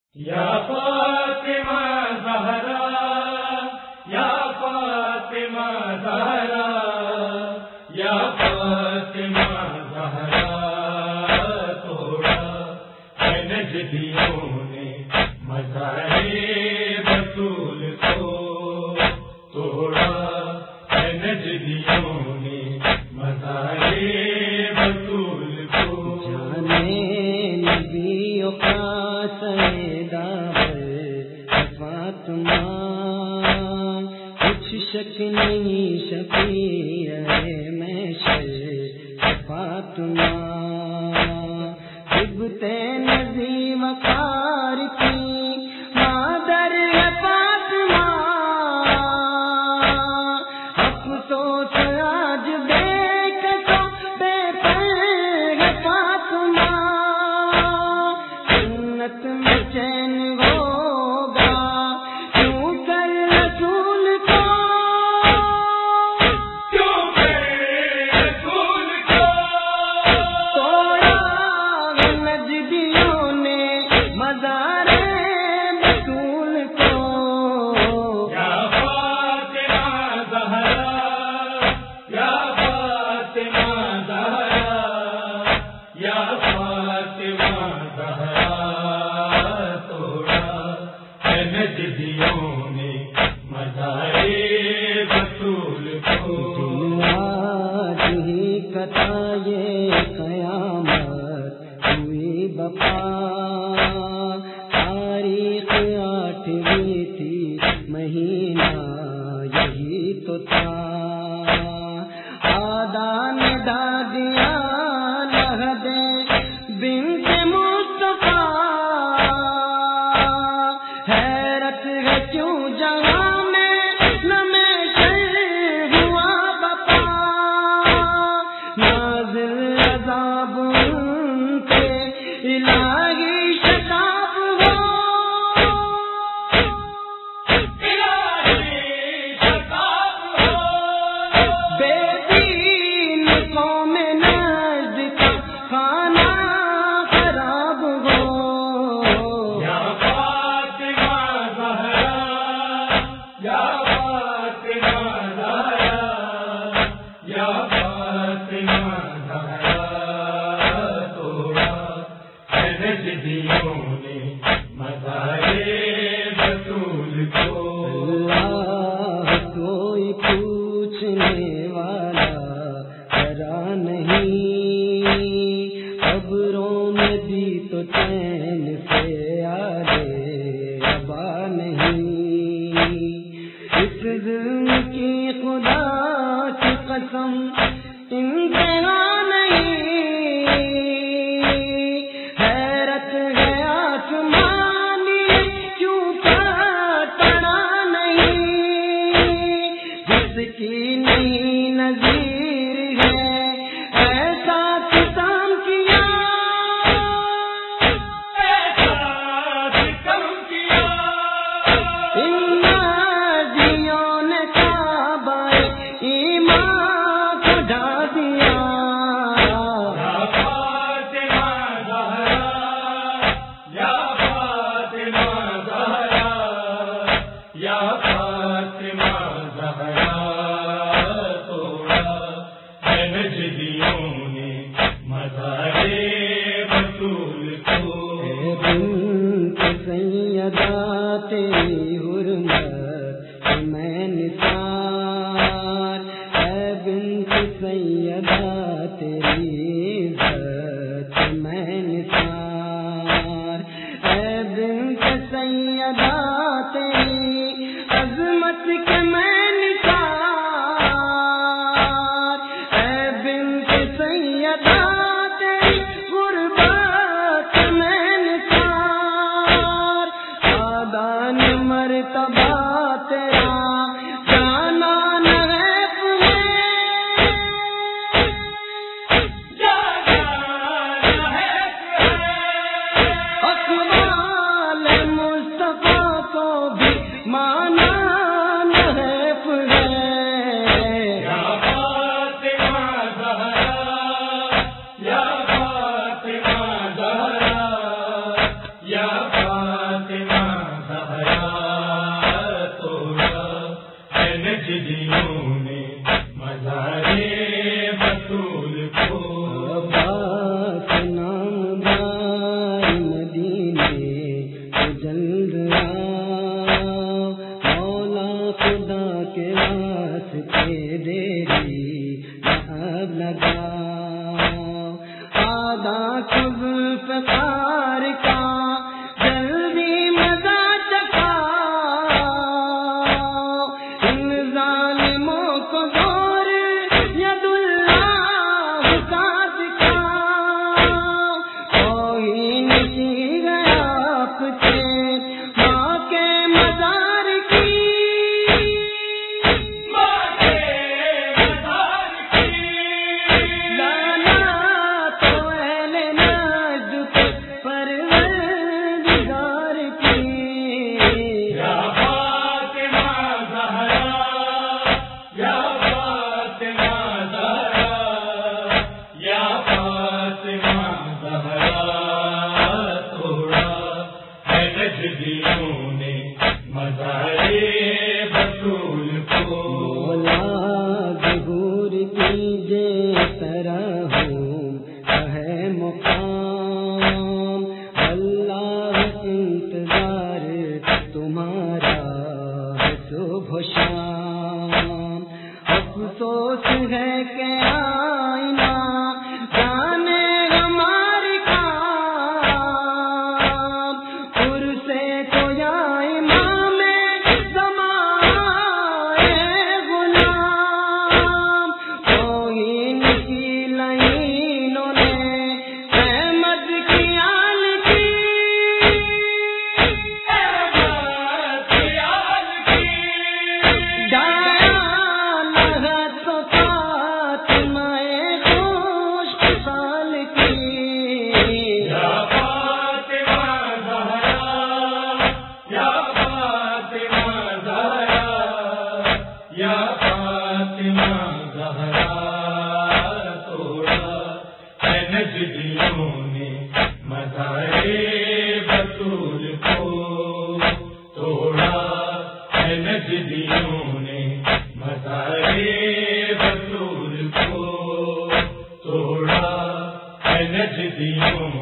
یا فاطمہ زہرا یا فاطمہ زہرا یا فاطمہ زہرا توڑا ہے نجدیوں نے مزار رسول کو توڑا ہے نجدیوں نے مزار رسول کو جانے نبیوں کا فاطمہ کچھ شک نہیں شفیع میں فاطمہ طبت نبی وقار کی مادر فاطمہ افسوس آج دیکھ تو بے پر فاطمہ جنت میں چین قیامت ہوئی بپا تاریخ 8ویں تھی مہینہ یہی تو تھا آدان دادیا لہد بنت مصطفیٰ حیرت ہے کیوں جہاں میں نمیشر ہوا بپا نازل عذاب ان کے الہی شتاب ہو الہی شتاب ہو بے دین قوم نجد کا کھانا خراب ہو یا فاطمہ زہرا یا فاطمہ زہرا یا فاطمہ کوئی پوچھنے والا ذرا نہیں خبروں میں بھی تو چین سے آگے ابا نہیں اس ظلم کی خدا کی قسم انتہا نہیں حیرت ہے آسمانی کیوں پڑا نہیں جس کی نہیں نظیر ہے ایسا ستم کیا ان نازیوں نے کعبہ ایمان کو ڈھا دیا یا فاطمہ زہرا توڑا ہے نجدیوں نے مزار رسول کو بنت سیدہ تیری حرمت میں نثار اے بنت سیدہ تیری عزت میں نثار اے بنت سیدہ تیری عظمت کے میں نثار اے بنت سیدہ تیری غربت میں نثار آدان مرتبہ تیرا جانا نغیب ہے اقوال مصطفیٰ کو بھی مانا نحیف ہے یا فاطمہ زہرا یا فاطمہ زہرا یا فاطمہ نجدیوں نے مزارے بطول کو توڑا ہے، نجدیوں نے مزارے بطول کو توڑا ہے، نجدیوں